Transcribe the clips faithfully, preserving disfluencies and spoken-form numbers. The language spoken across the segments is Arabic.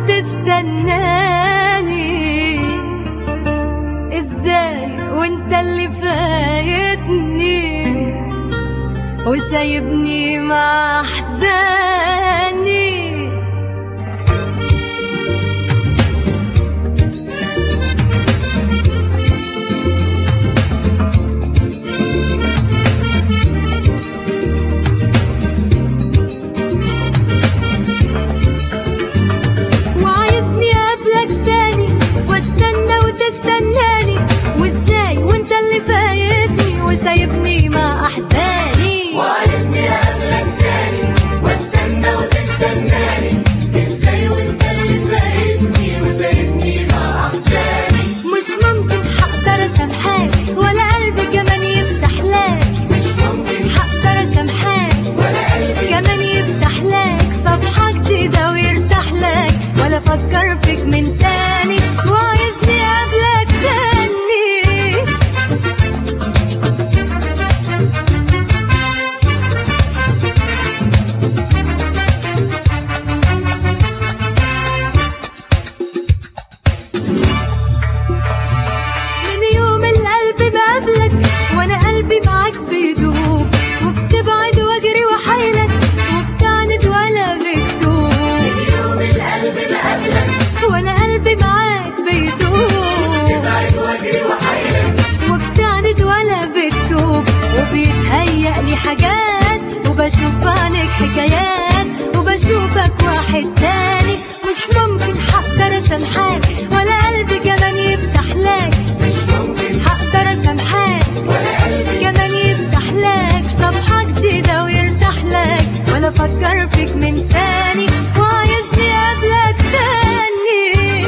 وتستناني. ازاي وانت اللي فايتني وسايبني مع احزاني. وعايزني اقابلك تاني واستنى وتستناني. وازاي وانت اللي فايتني وسايبني مع احزاني. وعايزني اقابلك تاني واستنى وتستناني. ازاي وانت اللي فايتني وسايبني مع احزاني. مش ممكن هقدر اسامحك ولا قلبي كمان يفتح لك. مش ممكن هقدر اسامحك ولا قلبي كمان يفتح لك صفحة جديدة ويرتاح لك ولا افكر فيك من تاني. وعايزني اقابلك تاني. من يوم القلب بقابلك وانا قلبي معاك بيدوب. وبتبعد واجري وحيلك وبتعند ولا بتدوب. يوم القلب بقابلك وانا قلبي معاك بيدوب. تبعد واجري وحيلك وبتعند ولا بتدوب. وبيتهيأ لي حاجات وبشوف عنك حكايات وبشوفك واحد تاني. مش ممكن هقدر اسامحك ولا قلبي كمان يفتح لك. مش ممكن هقدر اسامحك ولا قلبي كمان يفتح لك صفحة جديدة ويرتاح لك ولا افكر فيك من تاني. وعايزني اقابلك تاني.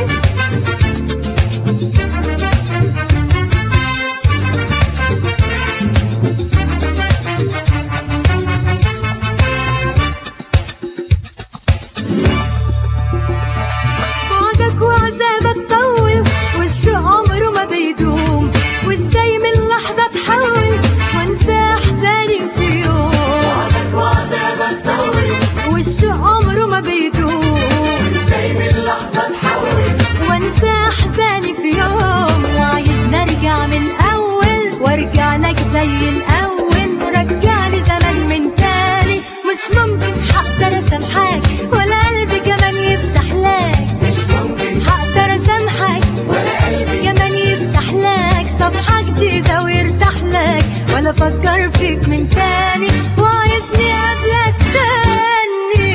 بعدك وعذابك طول والشوق عمره ما بيدوم. وازاي من لحظة تحول وانسى احزاني في يوم. بعدك وعذابك طول والشوق عمره ما بيدوم. ازاي من لحظة تحول وانسى احزاني في يوم. وعايز نرجع من الاول وارجع لك زي الاول. رجع لي زمان من تاني. مش ممكن هقدر اسامحك ولا قلبي كمان يفتح لك. مش ممكن هقدر اسامحك ولا قلبي كمان يفتح لك صفحة جديدة ويرتاح لك ولا افكر فيك من تاني. وعايزني اقابلك تاني.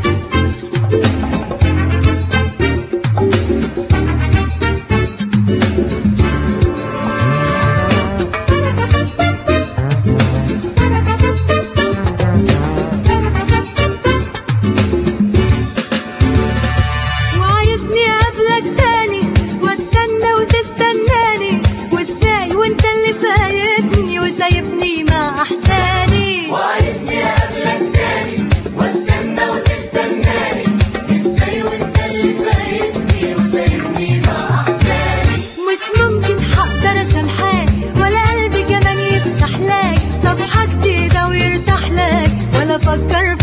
وعايزني اقابلك تاني واستنى وتستناني. وازاي وانت اللي فايتني وسايبني مع احزاني. وعايزني اقابلك تاني واستنى وتستناني. ازاي وانت اللي فايتني وسايبني مع احزاني. مش ممكن هقدر اسامحك ولا قلبي كمان يفتح لك صفحة جديدة ويرتاح لك ولا افكر